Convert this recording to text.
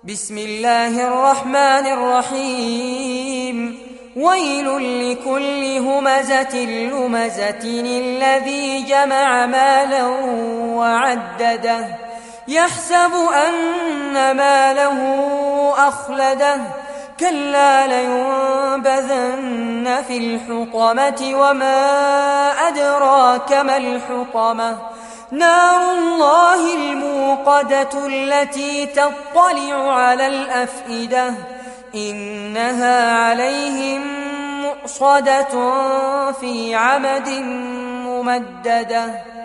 بسم الله الرحمن الرحيم. ويل لكل همزة لمزة الذي جمع مالا وعدده يحسب أن ماله أخلده كلا لينبذن في الحطمة وما أدراك ما الحطمة نار الله الموقدة التي تطلع على الأفئدة إنها عليهم مؤصدة في عمد ممددة.